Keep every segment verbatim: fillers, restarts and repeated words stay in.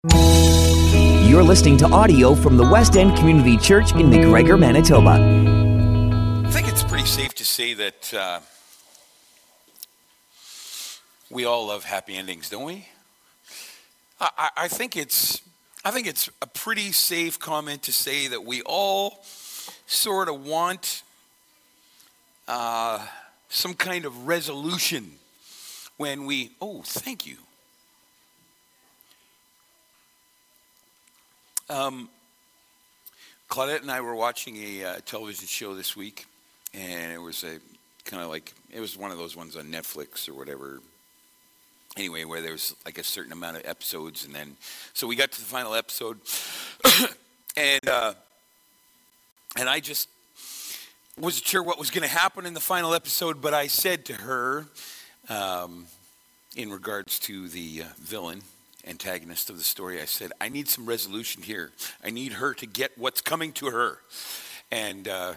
You're listening to audio from the West End Community Church in McGregor, Manitoba. I think it's pretty safe to say that uh, we all love happy endings, don't we? I, I think it's I think it's a pretty safe comment to say that we all sort of want uh, some kind of resolution when we. Oh, thank you. Um, Claudette and I were watching a uh, television show this week, and it was a kind of like, it was one of those ones on Netflix or whatever. Anyway, where there was like a certain amount of episodes, and then, so we got to the final episode, and uh, and I just wasn't sure what was going to happen in the final episode, but I said to her, um, in regards to the uh, villain, antagonist of the story, I said, I need some resolution here. I need her to get what's coming to her. And uh,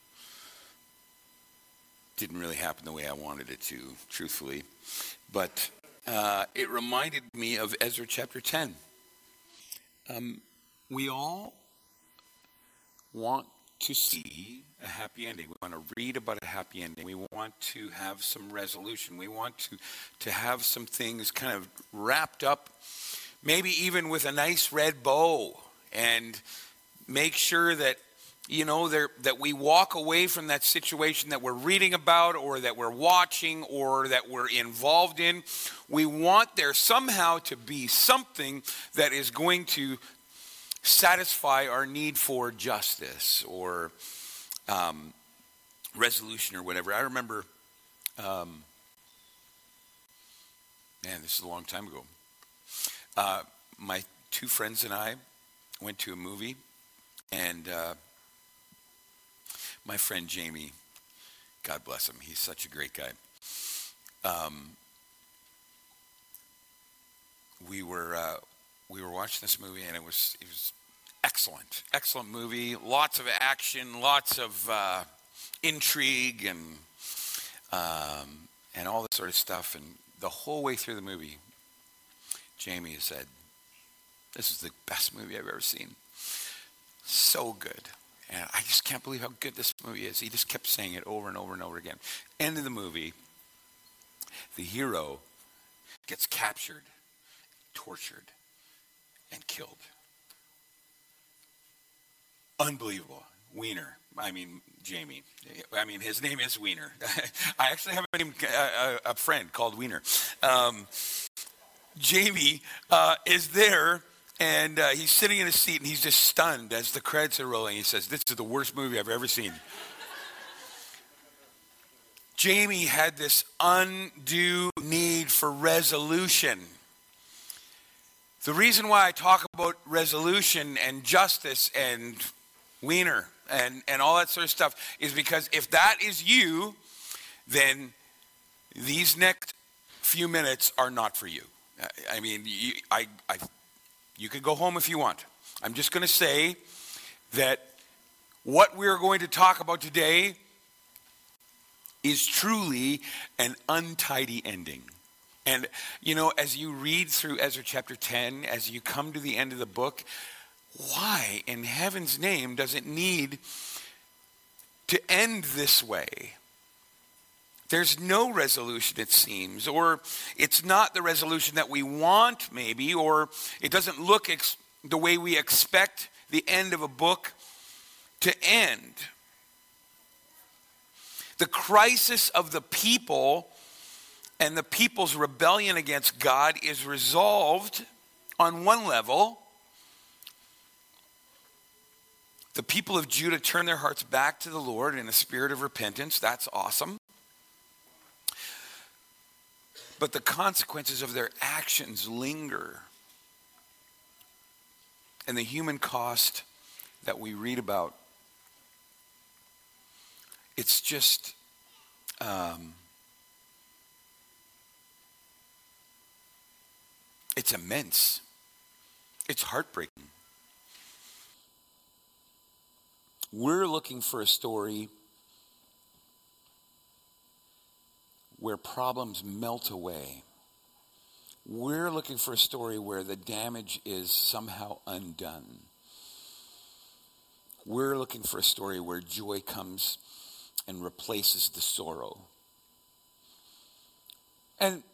didn't really happen the way I wanted it to, truthfully. But uh, it reminded me of Ezra chapter ten. Um, we all want to see a happy ending. We want to read about a happy ending. We want to have some resolution. We want to, to have some things kind of wrapped up, maybe even with a nice red bow, and make sure that, you know, there, that we walk away from that situation that we're reading about or that we're watching or that we're involved in. We want there somehow to be something that is going to satisfy our need for justice or um, resolution or whatever. I remember, um, man, this is a long time ago. Uh, my two friends and I went to a movie, and uh, my friend Jamie, God bless him, he's such a great guy. Um, we were uh, we were watching this movie, and it was it was excellent, excellent movie. Lots of action, lots of uh, intrigue, and um, and all this sort of stuff. And the whole way through the movie, Jamie said, "This is the best movie I've ever seen. So good." And I just can't believe how good this movie is. He just kept saying it over and over and over again. End of the movie, the hero gets captured, tortured, and killed. Unbelievable. Wiener. I mean, Jamie. I mean, his name is Wiener. I actually have a, name, a, a friend called Wiener. Um, Jamie uh, is there, and uh, he's sitting in his seat, and he's just stunned as the credits are rolling. He says, "This is the worst movie I've ever seen." Jamie had this undue need for resolution. The reason why I talk about resolution and justice and Wiener and, and all that sort of stuff is because if that is you, then these next few minutes are not for you. I mean, you, I, I, you can go home if you want. I'm just going to say that what we're going to talk about today is truly an untidy ending. And, you know, as you read through Ezra chapter ten, as you come to the end of the book, why in heaven's name does it need to end this way? There's no resolution, it seems, or it's not the resolution that we want, maybe, or it doesn't look ex- the way we expect the end of a book to end. The crisis of the people and the people's rebellion against God is resolved on one level. The people of Judah turn their hearts back to the Lord in a spirit of repentance. That's awesome. But the consequences of their actions linger. And the human cost that we read about, it's just um, it's immense. It's heartbreaking. We're looking for a story where problems melt away We're looking for a story where the damage is somehow undone. We're looking for a story where joy comes and replaces the sorrow. And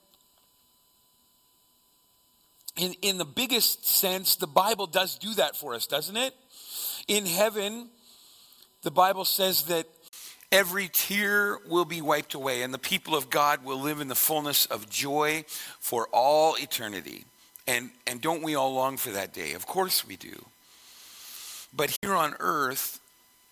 in, in the biggest sense, the Bible does do that for us, doesn't it? In heaven, the Bible says that every tear will be wiped away, and the people of God will live in the fullness of joy for all eternity. And, and don't we all long for that day? Of course we do. But here on earth,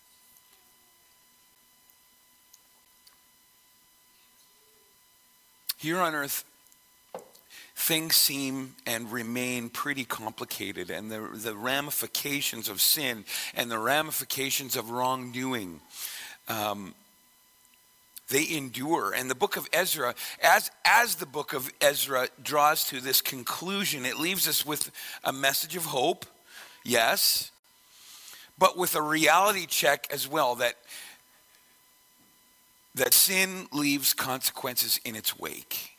here on earth, things seem and remain pretty complicated, and the, the ramifications of sin and the ramifications of wrongdoing, um, they endure. And the book of Ezra, as, as the book of Ezra draws to this conclusion, it leaves us with a message of hope, yes, but with a reality check as well, that, that sin leaves consequences in its wake.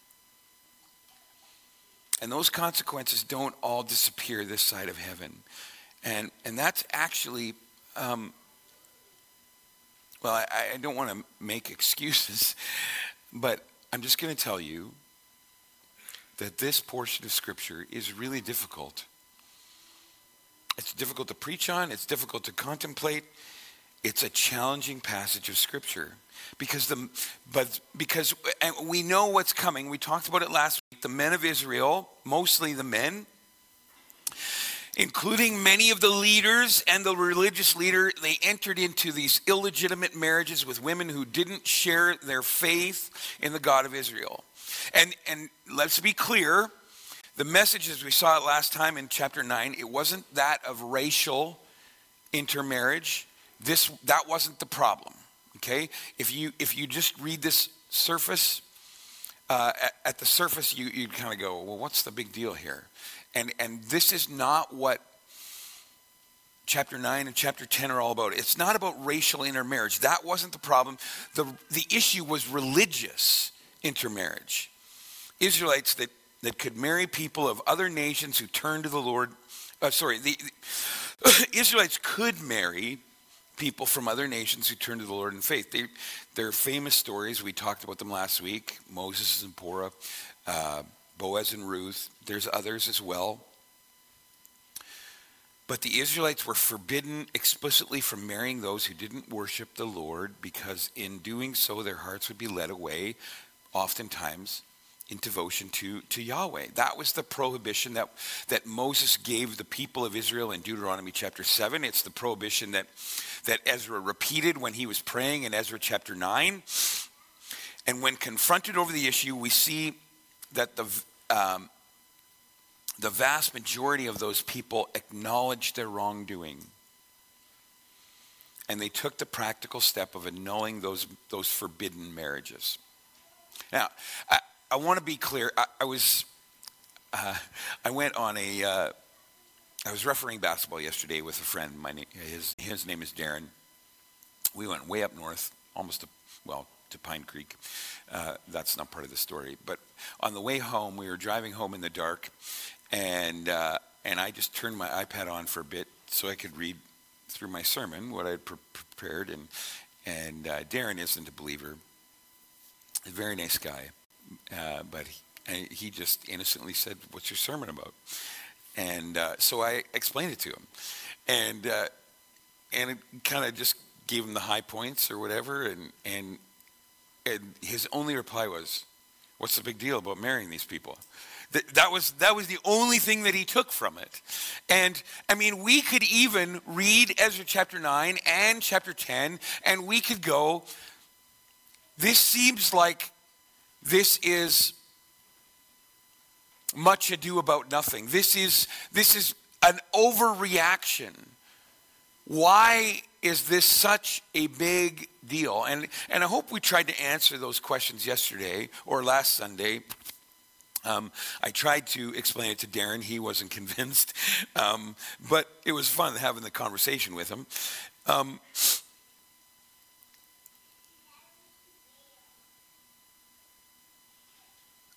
And those consequences don't all disappear this side of heaven. And and that's actually, um, well, I, I don't want to make excuses, but I'm just going to tell you that this portion of Scripture is really difficult. It's difficult to preach on. It's difficult to contemplate. It's a challenging passage of Scripture. Because the but because and we know what's coming. We talked about it last week. The men of Israel, mostly the men, including many of the leaders and the religious leader, they entered into these illegitimate marriages with women who didn't share their faith in the God of Israel. And and let's be clear, the message as we saw it last time in chapter nine, it wasn't that of racial intermarriage. This that wasn't the problem. Okay, if you if you just read this surface, uh, at, at the surface, you you kind of go, well, what's the big deal here? And and this is not what chapter nine and chapter ten are all about. It's not about racial intermarriage. That wasn't the problem. the The issue was religious intermarriage. Israelites that that could marry people of other nations who turned to the Lord. Uh, sorry, the, the Israelites could marry people from other nations who turn to the Lord in faith. They, they're famous stories. We talked about them last week. Moses and Zipporah, uh, Boaz and Ruth. There's others as well. But the Israelites were forbidden explicitly from marrying those who didn't worship the Lord, because in doing so, their hearts would be led away, oftentimes, in devotion to, to Yahweh. That was the prohibition that, that Moses gave the people of Israel in Deuteronomy chapter seven. It's the prohibition that, that Ezra repeated when he was praying in Ezra chapter nine. And when confronted over the issue, we see that the, um, the vast majority of those people acknowledged their wrongdoing. And they took the practical step of annulling those, those forbidden marriages. Now, I, I want to be clear. I, I was, uh, I went on a, uh, I was refereeing basketball yesterday with a friend. My name, his his name is Darren. We went way up north, almost to, well, to Pine Creek. Uh, that's not part of the story. But on the way home, we were driving home in the dark, and uh, and I just turned my iPad on for a bit so I could read through my sermon, what I had pre- prepared. And and uh, Darren isn't a believer. A very nice guy. Uh, but he, he just innocently said, "What's your sermon about?" And uh, so I explained it to him, and uh, and it kind of just gave him the high points or whatever, and and and his only reply was, "What's the big deal about marrying these people?" That that was that was the only thing that he took from it. And I mean, we could even read Ezra chapter nine and chapter ten, and we could go, this seems like this is much ado about nothing. This is this is an overreaction. Why is this such a big deal? And and I hope we tried to answer those questions yesterday or last Sunday. Um, I tried to explain it to Darren. He wasn't convinced. Um, but it was fun having the conversation with him. Um,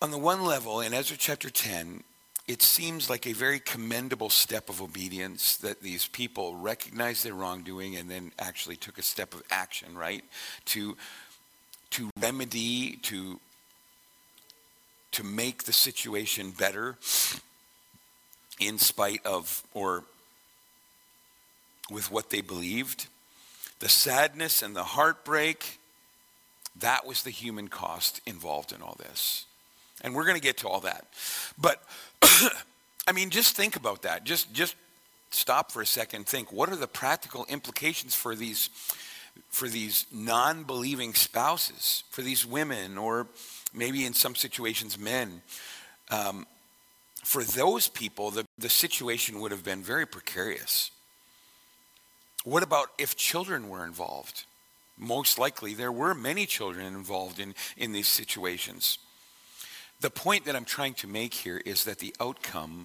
on the one level, in Ezra chapter ten, it seems like a very commendable step of obedience that these people recognized their wrongdoing and then actually took a step of action, right? To, to remedy, to, to make the situation better in spite of or with what they believed. The sadness and the heartbreak, that was the human cost involved in all this. And we're going to get to all that. But, I mean, just think about that. Just just stop for a second and think, what are the practical implications for these, for these non-believing spouses, for these women, or maybe in some situations men? Um, for those people, the, the situation would have been very precarious. What about if children were involved? Most likely there were many children involved in, in these situations. The point that I'm trying to make here is that the outcome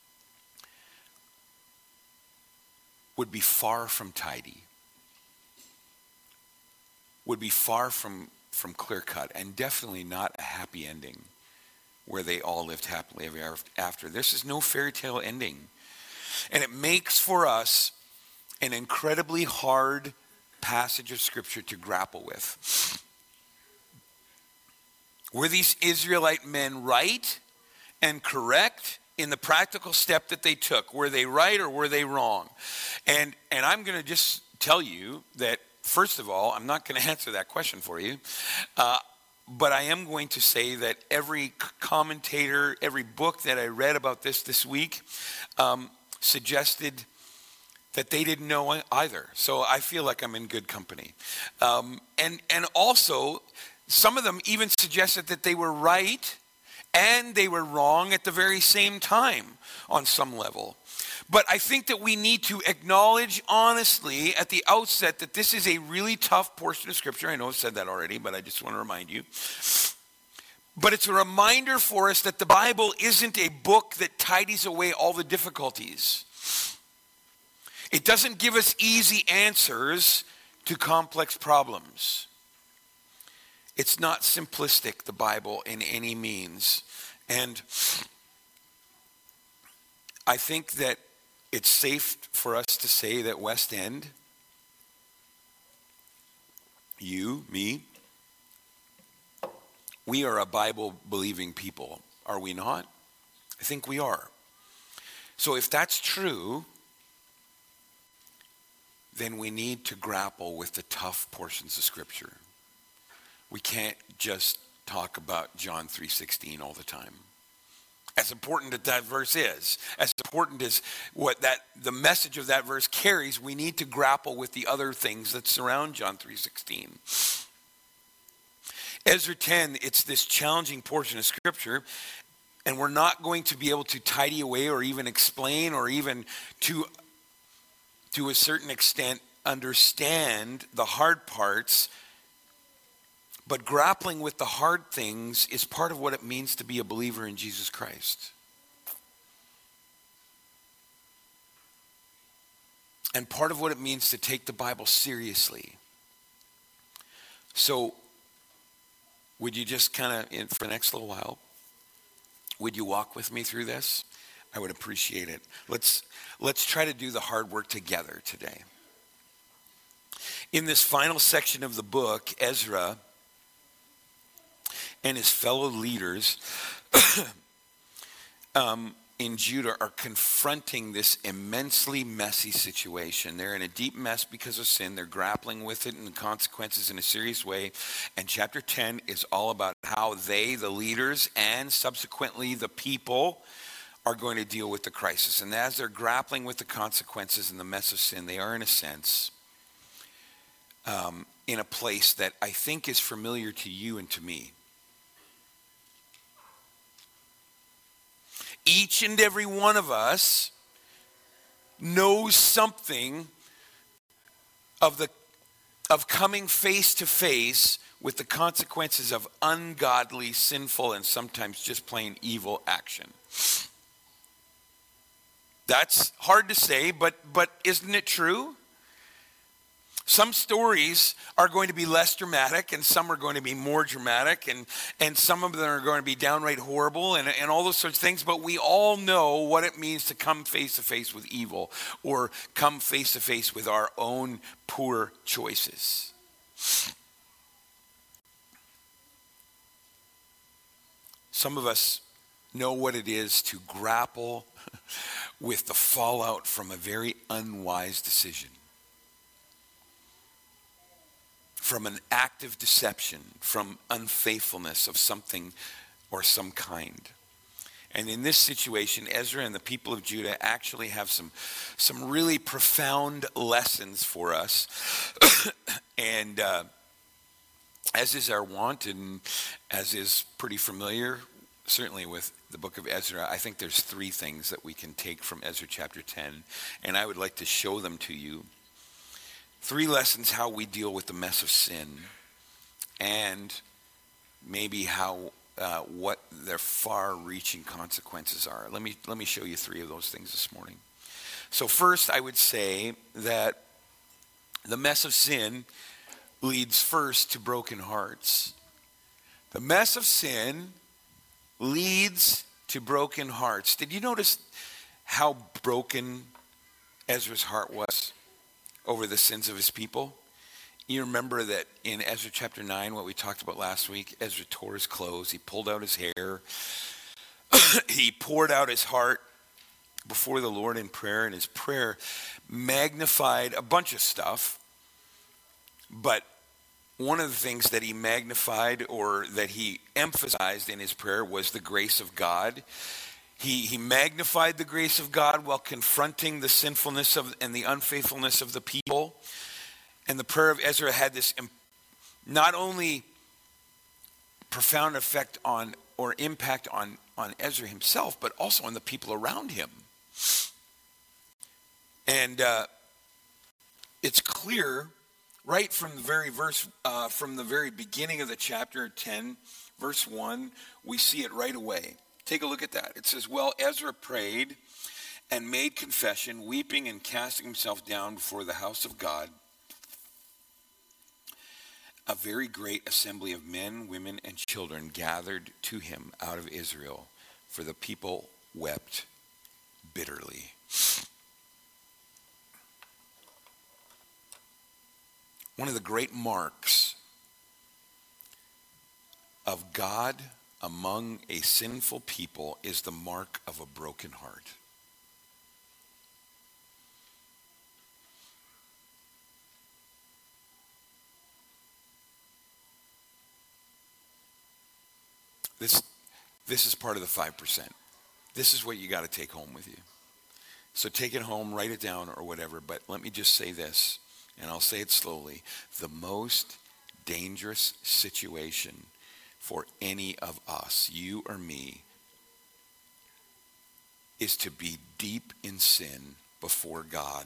would be far from tidy, would be far from, from clear-cut, and definitely not a happy ending where they all lived happily ever after. This is no fairy tale ending. And it makes for us an incredibly hard passage of Scripture to grapple with. Were these Israelite men right and correct in the practical step that they took? Were they right or were they wrong? And and I'm going to just tell you that, first of all, I'm not going to answer that question for you. Uh, but I am going to say that every commentator, every book that I read about this this week um, suggested that they didn't know either. So I feel like I'm in good company. Um, and and also, some of them even suggested that they were right and they were wrong at the very same time on some level. But I think that we need to acknowledge honestly at the outset that this is a really tough portion of Scripture. I know I've said that already, but I just want to remind you. But it's a reminder for us that the Bible isn't a book that tidies away all the difficulties. It doesn't give us easy answers to complex problems. It's not simplistic, the Bible, in any means. And I think that it's safe for us to say that West End, you, me, we are a Bible-believing people, are we not? I think we are. So if that's true, then we need to grapple with the tough portions of Scripture. We can't just talk about John three sixteen all the time. As important as that verse is, as important as what that the message of that verse carries, we need to grapple with the other things that surround John three sixteen. Ezra ten, it's this challenging portion of Scripture, and we're not going to be able to tidy away or even explain or even to, to a certain extent understand the hard parts. But grappling with the hard things is part of what it means to be a believer in Jesus Christ. And part of what it means to take the Bible seriously. So, would you just kind of, for the next little while, would you walk with me through this? I would appreciate it. Let's, let's try to do the hard work together today. In this final section of the book, Ezra and his fellow leaders um, in Judah are confronting this immensely messy situation. They're in a deep mess because of sin. They're grappling with it and the consequences in a serious way. And chapter ten is all about how they, the leaders, and subsequently the people, are going to deal with the crisis. And as they're grappling with the consequences and the mess of sin, they are, in a sense, um, in a place that I think is familiar to you and to me. Each and every one of us knows something of the of coming face to face with the consequences of ungodly, sinful, and sometimes just plain evil action. That's hard to say, but but isn't it true? Some stories are going to be less dramatic, and some are going to be more dramatic, and, and some of them are going to be downright horrible, and, and all those sorts of things. But we all know what it means to come face to face with evil, or come face to face with our own poor choices. Some of us know what it is to grapple with the fallout from a very unwise decision, from an active deception, from unfaithfulness of something or some kind. And in this situation, Ezra and the people of Judah actually have some, some really profound lessons for us. and uh, as is our wont, and as is pretty familiar, certainly with the book of Ezra, I think there's three things that we can take from Ezra chapter ten, and I would like to show them to you. Three lessons how we deal with the mess of sin, and maybe how uh, what their far-reaching consequences are. Let me let me show you three of those things this morning. So first, I would say that the mess of sin leads first to broken hearts. The mess of sin leads to broken hearts. Did you notice how broken Ezra's heart was over the sins of his people? You remember that in Ezra chapter nine, what we talked about last week, Ezra tore his clothes, he pulled out his hair, he poured out his heart before the Lord in prayer, and his prayer magnified a bunch of stuff, but one of the things that he magnified or that he emphasized in his prayer was the grace of God. He, he magnified the grace of God while confronting the sinfulness of and the unfaithfulness of the people. And the prayer of Ezra had this not only profound effect on or impact on, on Ezra himself, but also on the people around him. And uh, it's clear right from the very verse, uh, from the very beginning of the chapter ten, verse one, we see it right away. Take a look at that. It says, well, Ezra prayed and made confession, weeping and casting himself down before the house of God. A very great assembly of men, women, and children gathered to him out of Israel, for the people wept bitterly. One of the great marks of God among a sinful people is the mark of a broken heart. This, this is part of the five percent. This is what you got to take home with you. So take it home, write it down or whatever, but let me just say this, and I'll say it slowly. The most dangerous situation for any of us, you or me, is to be deep in sin before God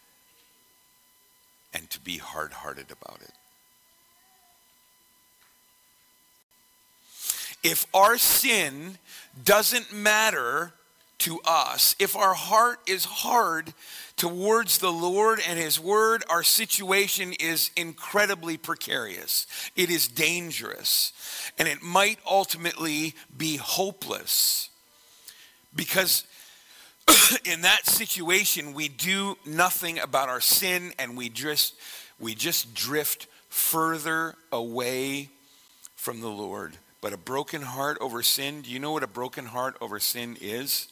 and to be hard-hearted about it. If our sin doesn't matter to us, if our heart is hard towards the Lord and his word, our situation is incredibly precarious. It is dangerous, and it might ultimately be hopeless, because in that situation we do nothing about our sin, and we just we just drift further away from the Lord. But a broken heart over sin, do you know what a broken heart over sin is?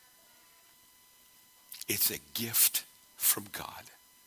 It's a gift from God.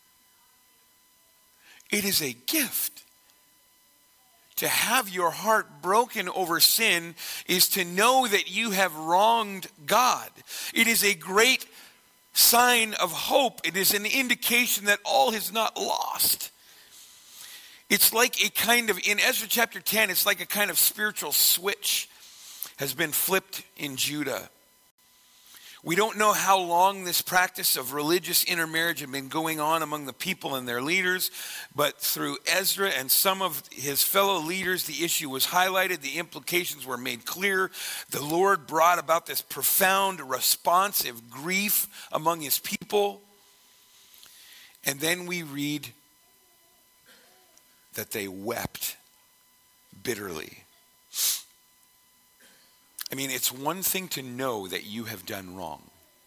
It is a gift. To have your heart broken over sin is to know that you have wronged God. It is a great sign of hope. It is an indication that all is not lost. It's like a kind of, in Ezra chapter ten, it's like a kind of spiritual switch has been flipped in Judah. We don't know how long this practice of religious intermarriage had been going on among the people and their leaders, but through Ezra and some of his fellow leaders, the issue was highlighted, the implications were made clear. The Lord brought about this profound, responsive grief among his people. And then we read that they wept bitterly. I mean, it's one thing to know that you have done wrong.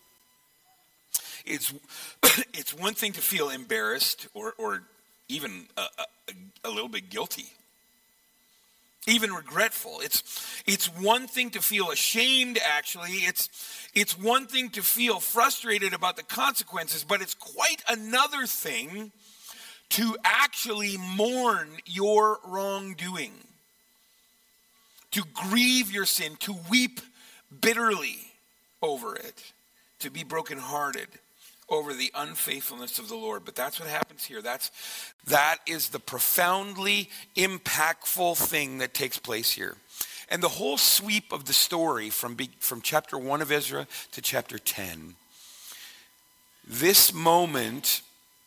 It's it's one thing to feel embarrassed or or even a, a, a little bit guilty, even regretful. It's it's one thing to feel ashamed. Actually, it's it's one thing to feel frustrated about the consequences, but it's quite another thing to actually mourn your wrongdoing, to grieve your sin, to weep bitterly over it, to be brokenhearted over the unfaithfulness of the Lord. But that's what happens here. That's that is the profoundly impactful thing that takes place here. And the whole sweep of the story from from chapter one of Ezra to chapter ten, this moment,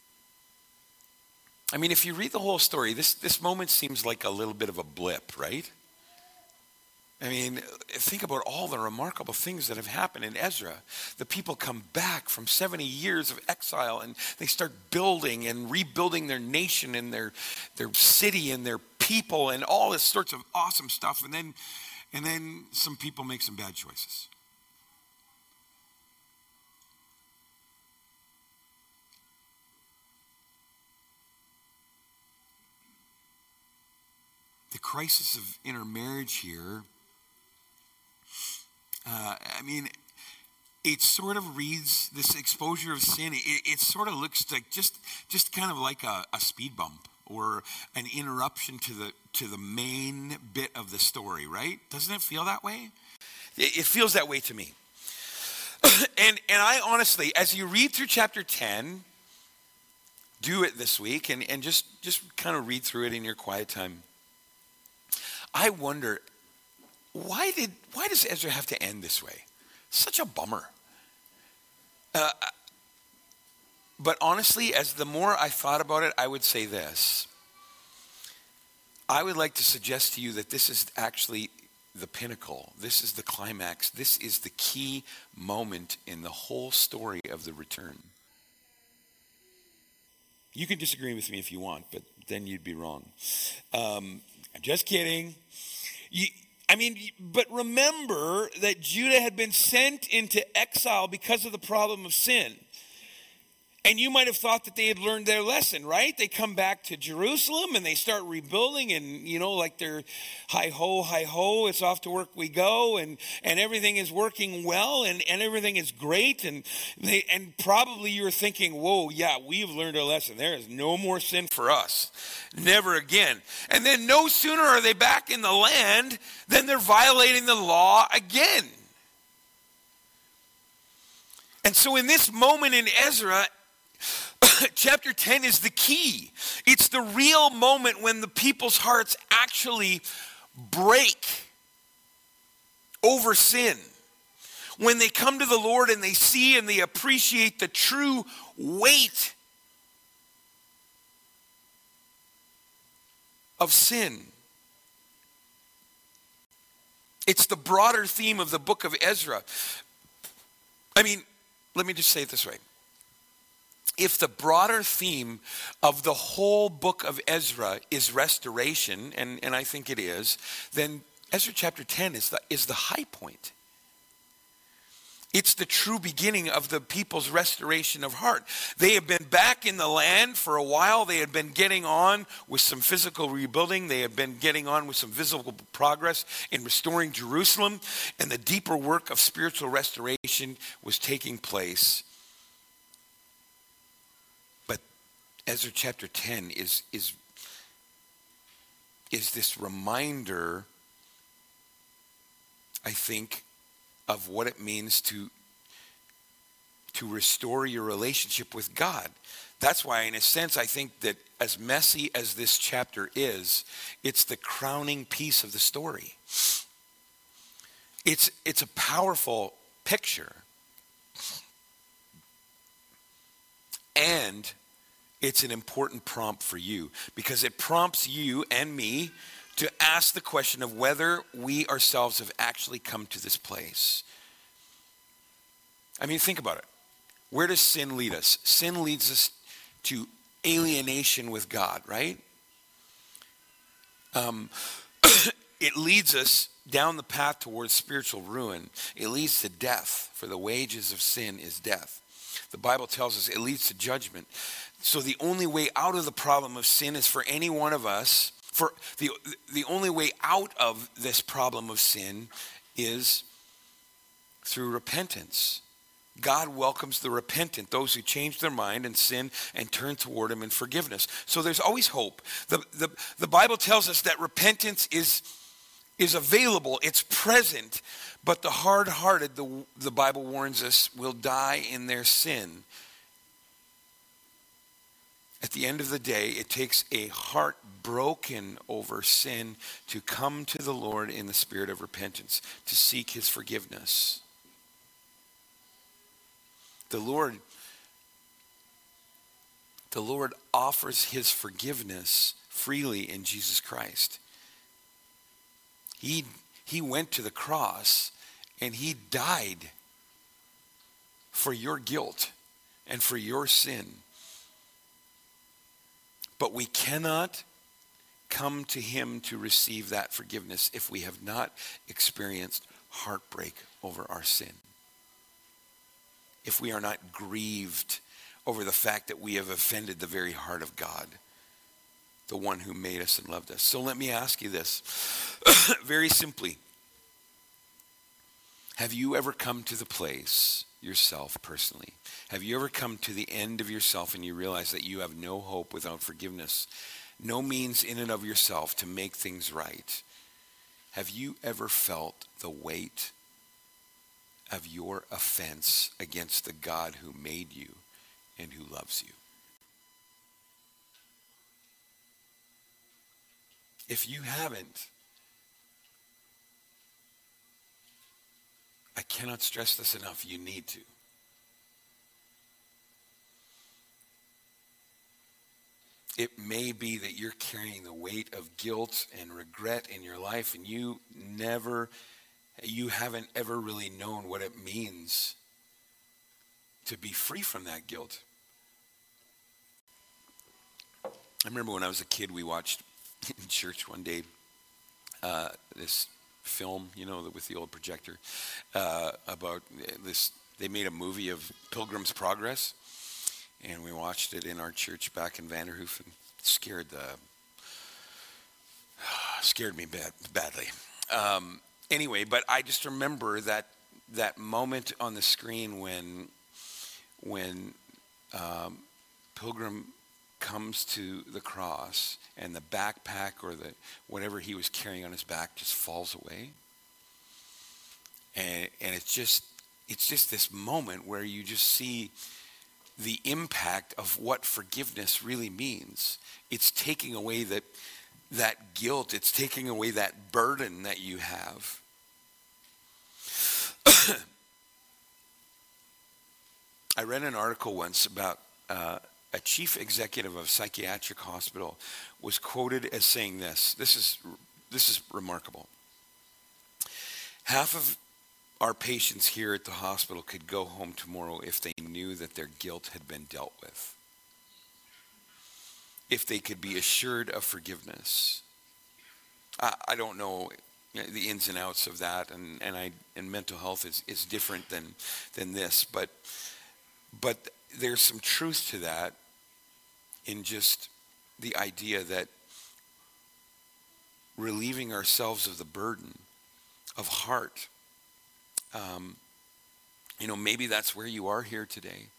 I mean, if you read the whole story, this, this moment seems like a little bit of a blip, right? I mean, think about all the remarkable things that have happened in Ezra. The people come back from seventy years of exile and they start building and rebuilding their nation and their their city and their people and all this sorts of awesome stuff. And then, and then some people make some bad choices. The crisis of intermarriage here, uh, I mean, it sort of reads this exposure of sin. It, it sort of looks like just, just kind of like a, a speed bump or an interruption to the to the main bit of the story, right? Doesn't it feel that way? It, it feels that way to me. and and I honestly, as you read through chapter ten, do it this week and, and just just kind of read through it in your quiet time. I wonder, why did why does Ezra have to end this way? Such a bummer. Uh, but honestly, as the more I thought about it, I would say this. I would like to suggest to you that this is actually the pinnacle. This is the climax. This is the key moment in the whole story of the return. You can disagree with me if you want, but then you'd be wrong. Um, I'm just kidding. You, I mean, but remember that Judah had been sent into exile because of the problem of sin. And you might have thought that they had learned their lesson, right? They come back to Jerusalem and they start rebuilding and, you know, like they're hi-ho, hi-ho, it's off to work we go. And, and everything is working well and, and everything is great. And they and probably you're thinking, whoa, yeah, we've learned our lesson. There is no more sin for us. Never again. And then no sooner are they back in the land than they're violating the law again. And so in this moment in Ezra, chapter ten is the key. It's the real moment when the people's hearts actually break over sin. When they come to the Lord and they see and they appreciate the true weight of sin. It's the broader theme of the book of Ezra. I mean, let me just say it this way. If the broader theme of the whole book of Ezra is restoration, and, and I think it is, then Ezra chapter ten is the, is the high point. It's the true beginning of the people's restoration of heart. They have been back in the land for a while. They had been getting on with some physical rebuilding. They had been getting on with some visible progress in restoring Jerusalem. And the deeper work of spiritual restoration was taking place. Ezra chapter ten is, is, is this reminder, I think, of what it means to, to restore your relationship with God. That's why, in a sense, I think that as messy as this chapter is, it's the crowning piece of the story. It's, it's a powerful picture. And it's an important prompt for you because it prompts you and me to ask the question of whether we ourselves have actually come to this place. I mean, think about it. Where does sin lead us? Sin leads us to alienation with God, right? Um, it leads us down the path towards spiritual ruin. It leads to death, for the wages of sin is death. The Bible tells us it leads to judgment. So the only way out of the problem of sin is for any one of us, for the, the only way out of this problem of sin is through repentance. God welcomes the repentant, those who change their mind and sin and turn toward him in forgiveness. So there's always hope. The, the, the Bible tells us that repentance is, is available, it's present, but the hard-hearted, the, the Bible warns us, will die in their sin. At the end of the day, it takes a heart broken over sin to come to the Lord in the spirit of repentance, to seek his forgiveness. The Lord, the Lord offers his forgiveness freely in Jesus Christ. He, he went to the cross and he died for your guilt and for your sin. But we cannot come to him to receive that forgiveness if we have not experienced heartbreak over our sin. If we are not grieved over the fact that we have offended the very heart of God, the one who made us and loved us. So let me ask you this, very simply. Have you ever come to the place yourself personally? Have you ever come to the end of yourself and you realize that you have no hope without forgiveness? No means in and of yourself to make things right. Have you ever felt the weight of your offense against the God who made you and who loves you? If you haven't, I cannot stress this enough, you need to. It may be that you're carrying the weight of guilt and regret in your life and you never You haven't ever really known what it means to be free from that guilt. I remember when I was a kid, we watched in church one day uh, this film, you know, with the old projector, uh, about this. They made a movie of Pilgrim's Progress, and we watched it in our church back in Vanderhoof, and it scared the scared me bad, badly. Um, Anyway, but I just remember that that moment on the screen when when um, Pilgrim comes to the cross and the backpack or the whatever he was carrying on his back just falls away, and and it's just it's just this moment where you just see the impact of what forgiveness really means. It's taking away that. that guilt, it's taking away that burden that you have. I read an article once about uh, a chief executive of a psychiatric hospital was quoted as saying this. This is this is remarkable. Half of our patients here at the hospital could go home tomorrow if they knew that their guilt had been dealt with. If they could be assured of forgiveness. I, I don't know the ins and outs of that, and, and I and mental health is, is different than than this, but but there's some truth to that in just the idea that relieving ourselves of the burden of heart. Um, you know, maybe that's where you are here today.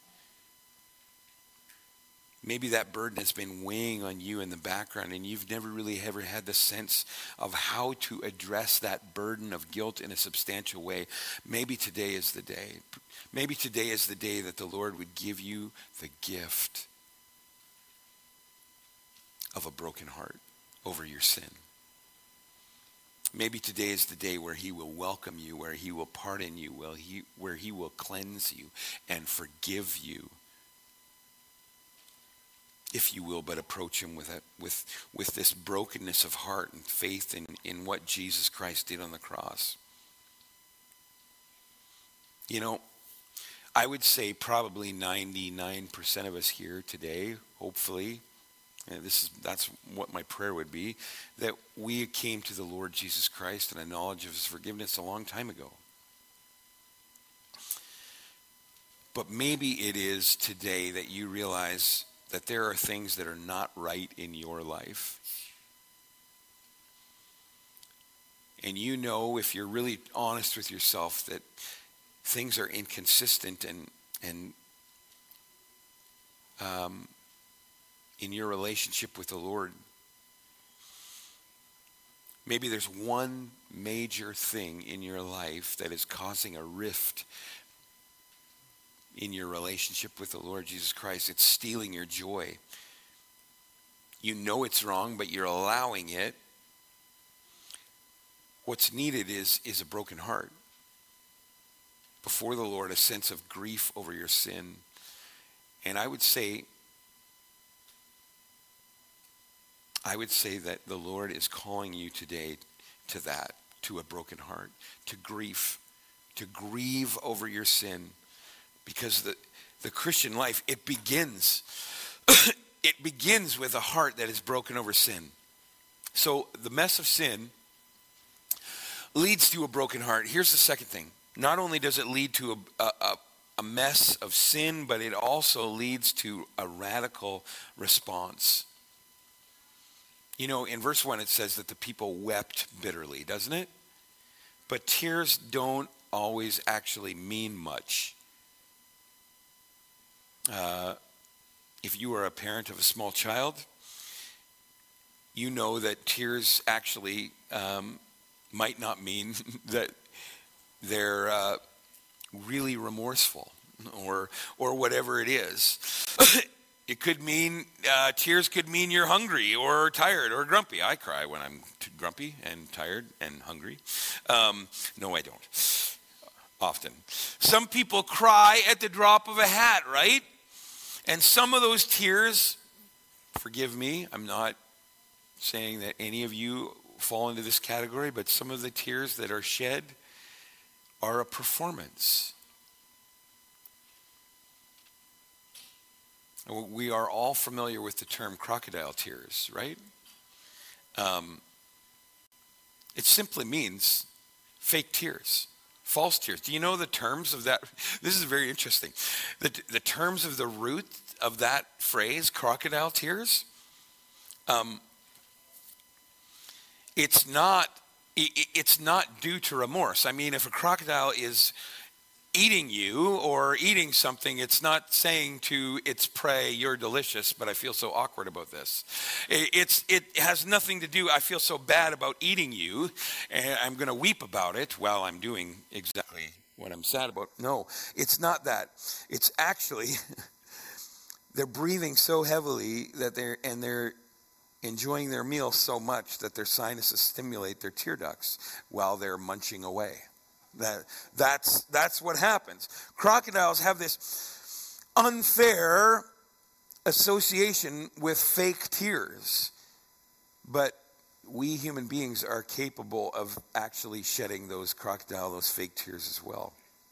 Maybe that burden has been weighing on you in the background and you've never really ever had the sense of how to address that burden of guilt in a substantial way. Maybe today is the day. Maybe today is the day that the Lord would give you the gift of a broken heart over your sin. Maybe today is the day where he will welcome you, where he will pardon you, where he, where he will cleanse you and forgive you. If you will, but approach him with a, with with this brokenness of heart and faith in, in what Jesus Christ did on the cross. You know, I would say probably ninety-nine percent of us here today, hopefully, and this is that's what my prayer would be, that we came to the Lord Jesus Christ in a knowledge of his forgiveness a long time ago. But maybe it is today that you realize that there are things that are not right in your life. And you know, if you're really honest with yourself, that things are inconsistent and and um, in your relationship with the Lord. Maybe there's one major thing in your life that is causing a rift in your relationship with the Lord Jesus Christ. It's stealing your joy. You know it's wrong, but you're allowing it. What's needed is, is a broken heart before the Lord, a sense of grief over your sin. And I would say, I would say that the Lord is calling you today to that, to a broken heart, to grief, to grieve over your sin. Because the, the Christian life, it begins, it begins with a heart that is broken over sin. So the mess of sin leads to a broken heart. Here's the second thing. Not only does it lead to a, a, a mess of sin, but it also leads to a radical response. You know, in verse one it says that the people wept bitterly, doesn't it? But tears don't always actually mean much. Uh, if you are a parent of a small child, you know that tears actually um, might not mean that they're uh, really remorseful or or whatever it is. It could mean, uh, tears could mean you're hungry or tired or grumpy. I cry when I'm too grumpy and tired and hungry. Um, no, I don't. Often. Some people cry at the drop of a hat, right? And some of those tears, forgive me, I'm not saying that any of you fall into this category, but some of the tears that are shed are a performance. We are all familiar with the term crocodile tears, right? Um, it simply means fake tears, false tears. Do you know the terms of that? This is very interesting. The, the terms of the root of that phrase, crocodile tears, um, it's not it, it's not due to remorse. I mean, if a crocodile is eating you or eating something, it's not saying to its prey, you're delicious, but I feel so awkward about this. It, it's, it has nothing to do, I feel so bad about eating you, and I'm going to weep about it while I'm doing exactly what I'm sad about. No, it's not that. It's actually, they're breathing so heavily that they're, and they're enjoying their meal so much that their sinuses stimulate their tear ducts while they're munching away. That that's that's what happens. Crocodiles have this unfair association with fake tears, but we human beings are capable of actually shedding those crocodile, those fake tears as well.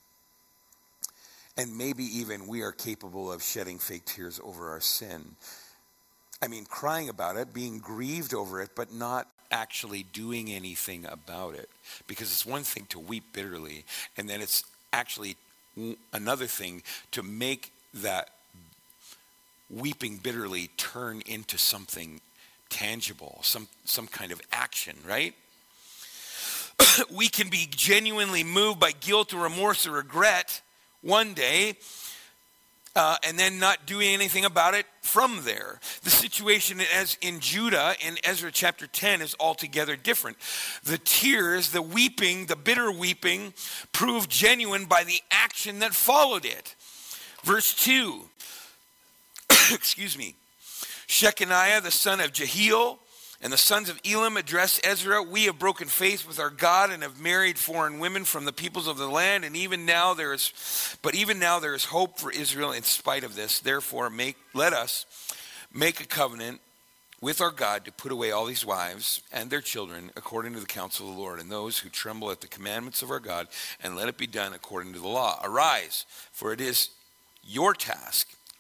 And maybe even we are capable of shedding fake tears over our sin. I mean, crying about it, being grieved over it, but not actually doing anything about it. Because it's one thing to weep bitterly, and then it's actually another thing to make that weeping bitterly turn into something tangible, some some kind of action, right? We can be genuinely moved by guilt or remorse or regret one day, Uh, and then not doing anything about it from there. The situation as in Judah in Ezra chapter ten is altogether different. The tears, the weeping, the bitter weeping proved genuine by the action that followed it. Verse two, excuse me, Shechaniah the son of Jehiel and the sons of Elam addressed Ezra, we have broken faith with our God and have married foreign women from the peoples of the land, and even now there is, but even now there is hope for Israel in spite of this. Therefore, make let us make a covenant with our God to put away all these wives and their children according to the counsel of the Lord, and those who tremble at the commandments of our God, and let it be done according to the law. Arise, for it is your task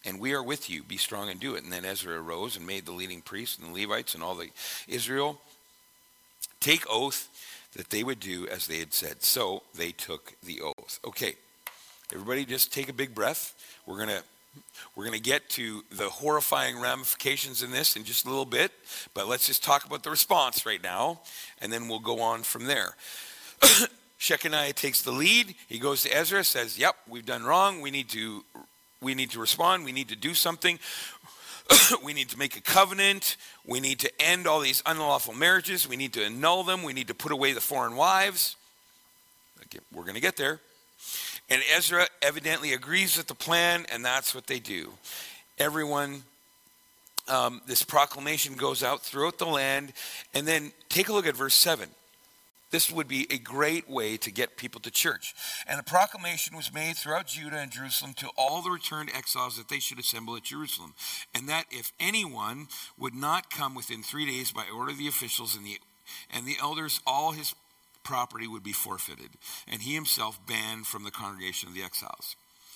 and we are with you. Be strong and do it. And then Ezra arose and made the leading priests and the Levites and all the Israel take oath that they would do as they had said. So they took the oath. Okay, everybody just take a big breath. We're going to we're going to get to the horrifying ramifications in this in just a little bit, but let's just talk about the response right now, and then we'll go on from there. Shechaniah takes the lead. He goes to Ezra, says, yep, we've done wrong. We need to we need to respond. We need to do something. We need to make a covenant. We need to end all these unlawful marriages. We need to annul them. We need to put away the foreign wives. Okay, we're going to get there. And Ezra evidently agrees with the plan, and that's what they do. Everyone, um, this proclamation goes out throughout the land. And then take a look at verse seven. This would be a great way to get people to church. And a proclamation was made throughout Judah and Jerusalem to all the returned exiles that they should assemble at Jerusalem. And that if anyone would not come within three days by order of the officials and the, and the elders, all his property would be forfeited, and he himself banned from the congregation of the exiles.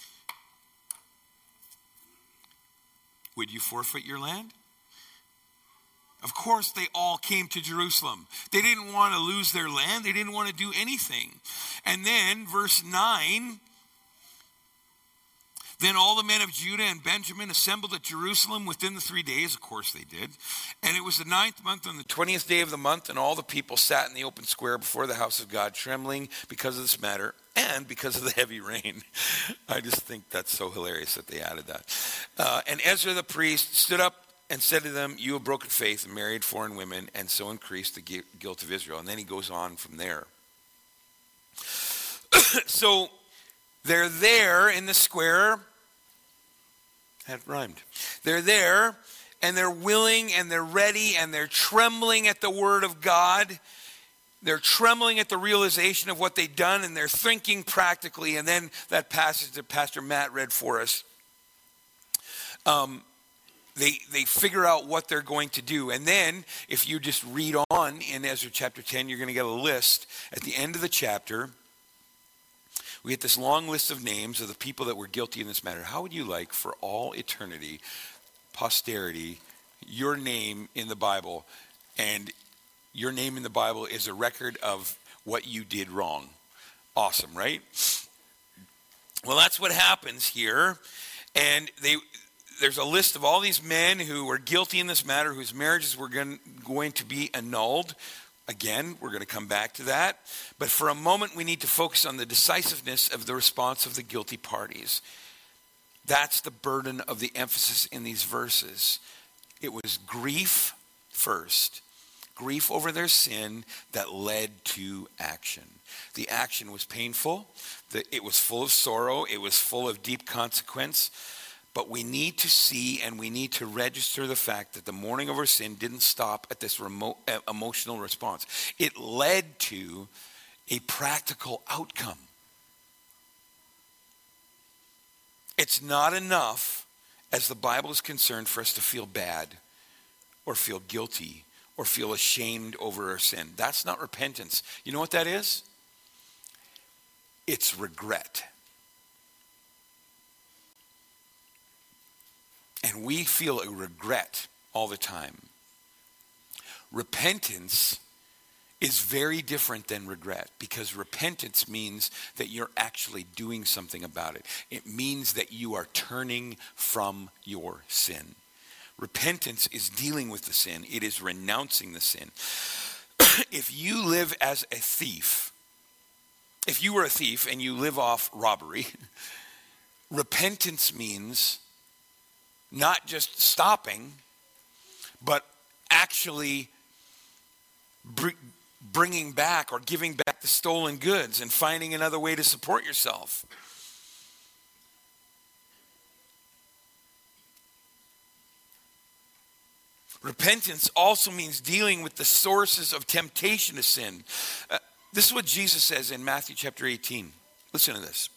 Would you forfeit your land? Of course, they all came to Jerusalem. They didn't want to lose their land. They didn't want to do anything. And then, verse nine, then all the men of Judah and Benjamin assembled at Jerusalem within the three days. Of course they did. And it was the ninth month on the twentieth day of the month, and all the people sat in the open square before the house of God, trembling because of this matter and because of the heavy rain. I just think that's so hilarious that they added that. Uh, and Ezra the priest stood up and said to them, you have broken faith and married foreign women, and so increased the guilt of Israel. And then he goes on from there. So they're there in the square. That rhymed. They're there, and they're willing, and they're ready, and they're trembling at the word of God. They're trembling at the realization of what they've done, and they're thinking practically. And then that passage that Pastor Matt read for us, um, They they figure out what they're going to do. And then if you just read on in Ezra chapter ten, you're going to get a list. At the end of the chapter, we get this long list of names of the people that were guilty in this matter. How would you like for all eternity, posterity, your name in the Bible, and your name in the Bible is a record of what you did wrong? Awesome, right? Well, that's what happens here. And they... There's a list of all these men who were guilty in this matter, whose marriages were going to be annulled. Again, we're going to come back to that. But for a moment, we need to focus on the decisiveness of the response of the guilty parties. That's the burden of the emphasis in these verses. It was grief first. Grief over their sin that led to action. The action was painful. It was full of sorrow. It was full of deep consequence. But we need to see and we need to register the fact that the mourning over sin didn't stop at this remote, uh, emotional response. It led to a practical outcome. It's not enough, as the Bible is concerned, for us to feel bad or feel guilty or feel ashamed over our sin. That's not repentance. You know what that is? It's regret. And we feel a regret all the time. Repentance is very different than regret, because repentance means that you're actually doing something about it. It means that you are turning from your sin. Repentance is dealing with the sin. It is renouncing the sin. If you live as a thief, if you were a thief and you live off robbery, repentance means not just stopping, but actually br- bringing back or giving back the stolen goods and finding another way to support yourself. Repentance also means dealing with the sources of temptation to sin. Uh, this is what Jesus says in Matthew chapter eighteen. Listen to this.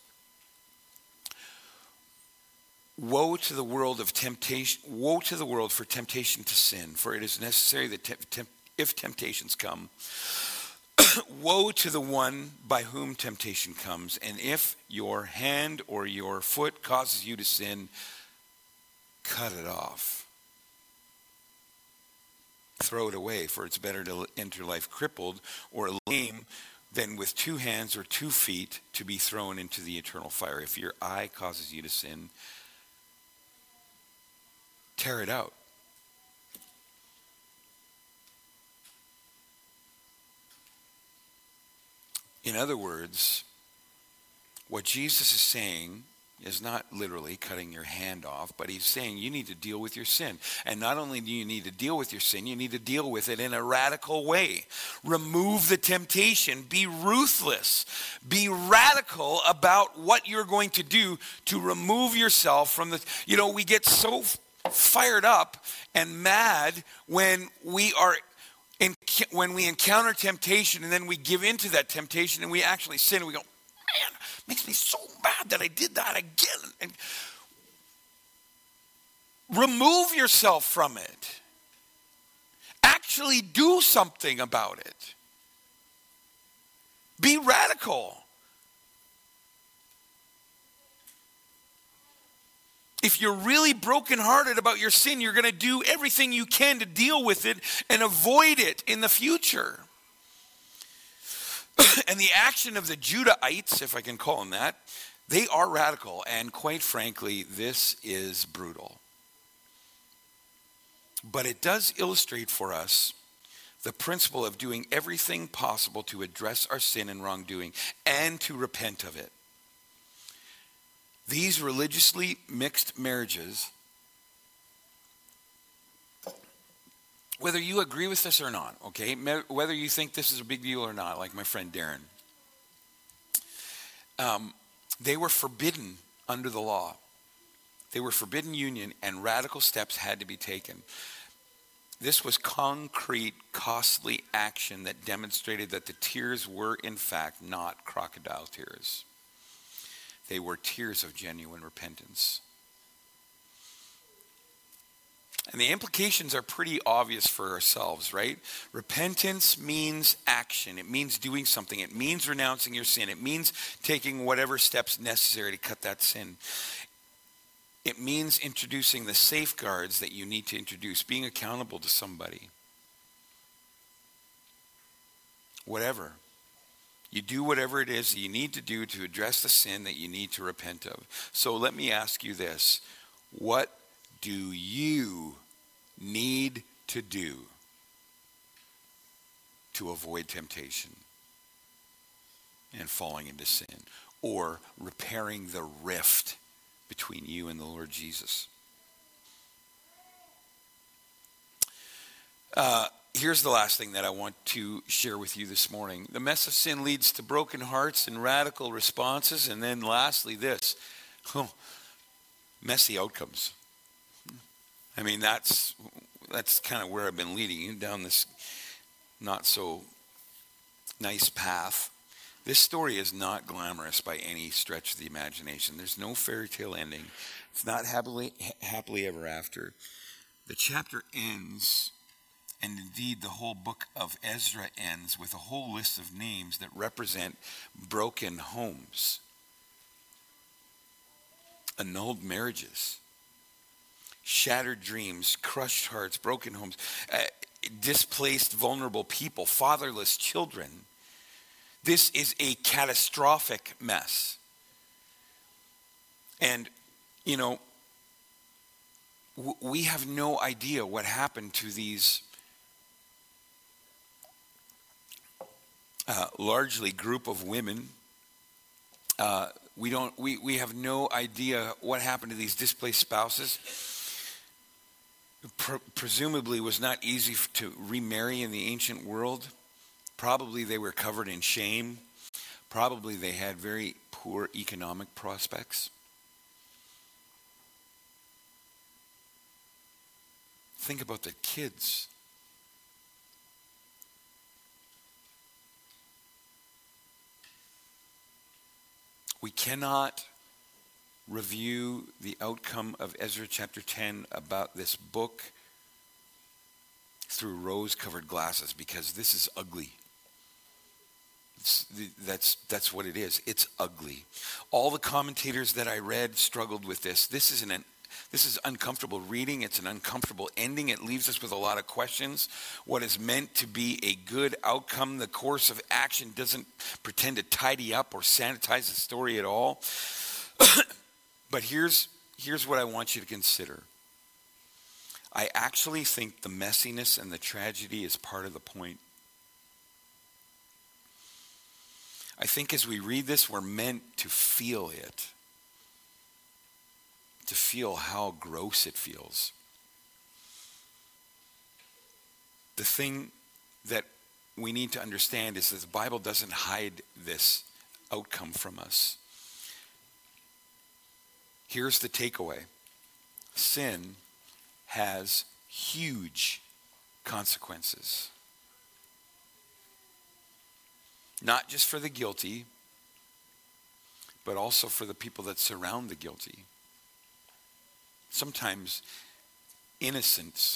Woe to the world of temptation! Woe to the world for temptation to sin, for it is necessary that te- te- if temptations come, woe to the one by whom temptation comes, and if your hand or your foot causes you to sin, cut it off. Throw it away, for it's better to enter life crippled or lame than with two hands or two feet to be thrown into the eternal fire. If your eye causes you to sin, tear it out. In other words, what Jesus is saying is not literally cutting your hand off, but he's saying you need to deal with your sin. And not only do you need to deal with your sin, you need to deal with it in a radical way. Remove the temptation. Be ruthless. Be radical about what you're going to do to remove yourself from the... You know, we get so fired up and mad when we are... In, when we encounter temptation and then we give into that temptation and we actually sin and we go, man, it makes me so mad that I did that again. And remove yourself from it. Actually do something about it. Be radical. If you're really brokenhearted about your sin, you're going to do everything you can to deal with it and avoid it in the future. And the action of the Judahites, if I can call them that, they are radical. And quite frankly, this is brutal. But it does illustrate for us the principle of doing everything possible to address our sin and wrongdoing and to repent of it. These religiously mixed marriages, whether you agree with this or not, okay, whether you think this is a big deal or not, like my friend Darren, um, they were forbidden under the law. They were forbidden union, and radical steps had to be taken. This was concrete, costly action that demonstrated that the tears were, in fact, not crocodile tears. They were tears of genuine repentance. And the implications are pretty obvious for ourselves, right? Repentance means action. It means doing something. It means renouncing your sin. It means taking whatever steps necessary to cut that sin. It means introducing the safeguards that you need to introduce, being accountable to somebody. Whatever. You do whatever it is that you need to do to address the sin that you need to repent of. So let me ask you this. What do you need to do to avoid temptation and falling into sin, or repairing the rift between you and the Lord Jesus? Uh, Here's the last thing that I want to share with you this morning. The mess of sin leads to broken hearts and radical responses. And then lastly, this, oh, messy outcomes. I mean, that's that's kind of where I've been leading you, down this not so nice path. This story is not glamorous by any stretch of the imagination. There's no fairy tale ending. It's not happily, happily ever after. The chapter ends... And indeed, the whole book of Ezra ends with a whole list of names that represent broken homes, annulled marriages, shattered dreams, crushed hearts, broken homes, uh, displaced, vulnerable people, fatherless children. This is a catastrophic mess. And, you know, w- we have no idea what happened to these Uh, largely group of women. Uh, we don't. We, we have no idea what happened to these displaced spouses. Pre- presumably, it was not easy f- to remarry in the ancient world. Probably they were covered in shame. Probably they had very poor economic prospects. Think about the kids. We cannot review the outcome of Ezra chapter ten about this book through rose-colored glasses, because this is ugly. It's, that's, that's what it is. It's ugly. All the commentators that I read struggled with this. This is an this is uncomfortable reading. It's an uncomfortable ending. It leaves us with a lot of questions. What is meant to be a good outcome, the course of action doesn't pretend to tidy up or sanitize the story at all. But here's, here's what I want you to consider. I actually think the messiness and the tragedy is part of the point. I think as we read this, we're meant to feel it. To feel how gross it feels. The thing that we need to understand is that the Bible doesn't hide this outcome from us. Here's the takeaway. Sin has huge consequences. Not just for the guilty, but also for the people that surround the guilty. Sometimes innocents,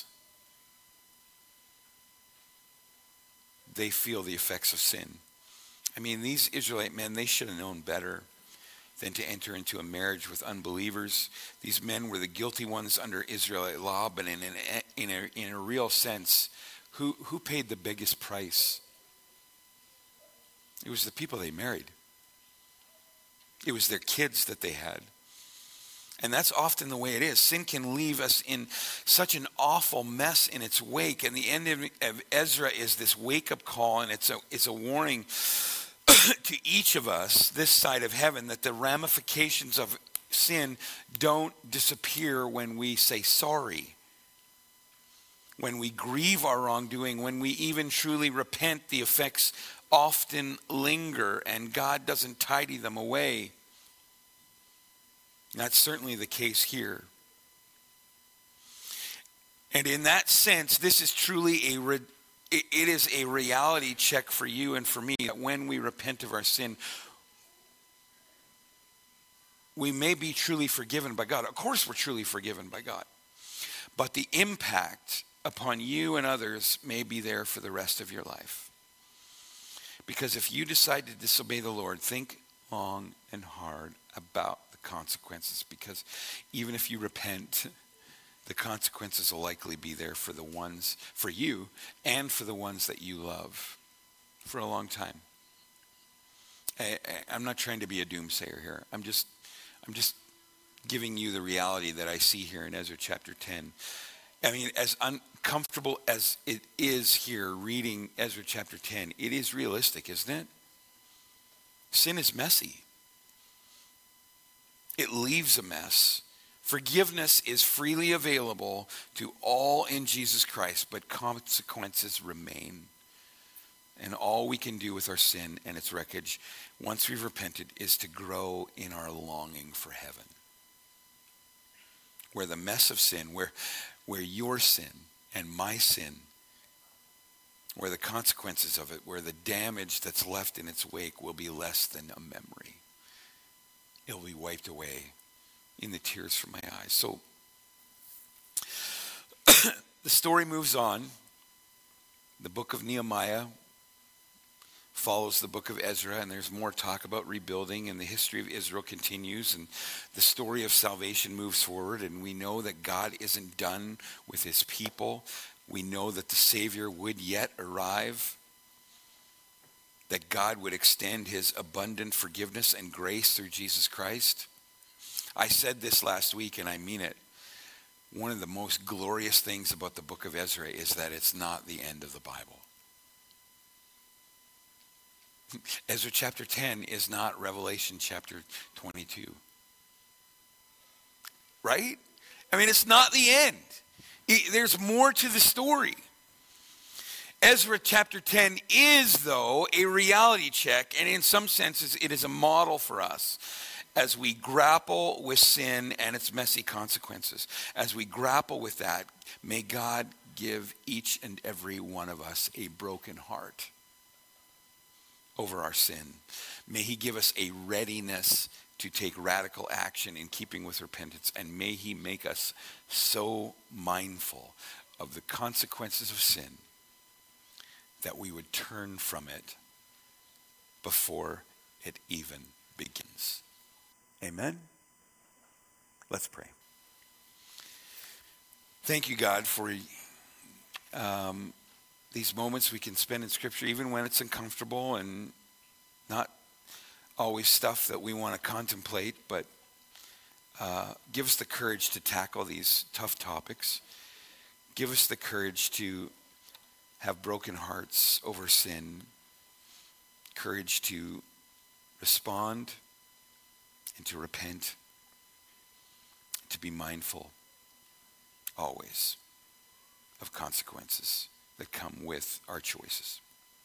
they feel the effects of sin. I mean, these Israelite men, they should have known better than to enter into a marriage with unbelievers. These men were the guilty ones under Israelite law, but in, an, in, a, in a real sense, who, who paid the biggest price? It was the people they married. It was their kids that they had. And that's often the way it is. Sin can leave us in such an awful mess in its wake. And the end of, of Ezra is this wake-up call, and it's a, it's a warning to each of us this side of heaven that the ramifications of sin don't disappear when we say sorry. When we grieve our wrongdoing, when we even truly repent, the effects often linger and God doesn't tidy them away. That's certainly the case here. And in that sense, this is truly a re- it is a reality check for you and for me that when we repent of our sin, we may be truly forgiven by God. Of course, we're truly forgiven by God. But the impact upon you and others may be there for the rest of your life. Because if you decide to disobey the Lord, think long and hard about the consequences. Because even if you repent, the consequences will likely be there for the ones, for you and for the ones that you love for a long time. I, I, I'm not trying to be a doomsayer here. I'm just, I'm just giving you the reality that I see here in Ezra chapter ten. I mean, as uncomfortable as it is here reading Ezra chapter ten, it is realistic, isn't it? Sin is messy. It leaves a mess. Forgiveness is freely available to all in Jesus Christ, but consequences remain. And all we can do with our sin and its wreckage, once we've repented, is to grow in our longing for heaven. Where the mess of sin, where, where your sin and my sin, where the consequences of it, where the damage that's left in its wake will be less than a memory. It'll be wiped away in the tears from my eyes. So the story moves on. The book of Nehemiah follows the book of Ezra, and there's more talk about rebuilding, and the history of Israel continues, and the story of salvation moves forward, and we know that God isn't done with his people. We know that the Savior would yet arrive, that God would extend his abundant forgiveness and grace through Jesus Christ. I said this last week, and I mean it. One of the most glorious things about the book of Ezra is that it's not the end of the Bible. Ezra chapter ten is not Revelation chapter twenty-two. Right? I mean, it's not the end. It, there's more to the story. Ezra chapter ten is, though, a reality check, and in some senses it is a model for us as we grapple with sin and its messy consequences. As we grapple with that, may God give each and every one of us a broken heart over our sin. May he give us a readiness to take radical action in keeping with repentance, and may he make us so mindful of the consequences of sin that we would turn from it before it even begins. Amen? Let's pray. Thank you, God, for um, these moments we can spend in Scripture, even when it's uncomfortable and not always stuff that we want to contemplate, but uh, give us the courage to tackle these tough topics. Give us the courage to have broken hearts over sin, courage to respond and to repent, to be mindful always of consequences that come with our choices.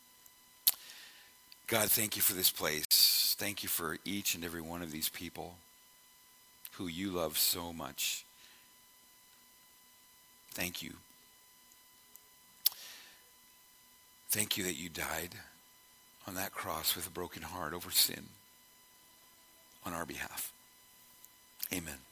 God, thank you for this place. Thank you for each and every one of these people who you love so much. Thank you. Thank you that you died on that cross with a broken heart over sin on our behalf. Amen.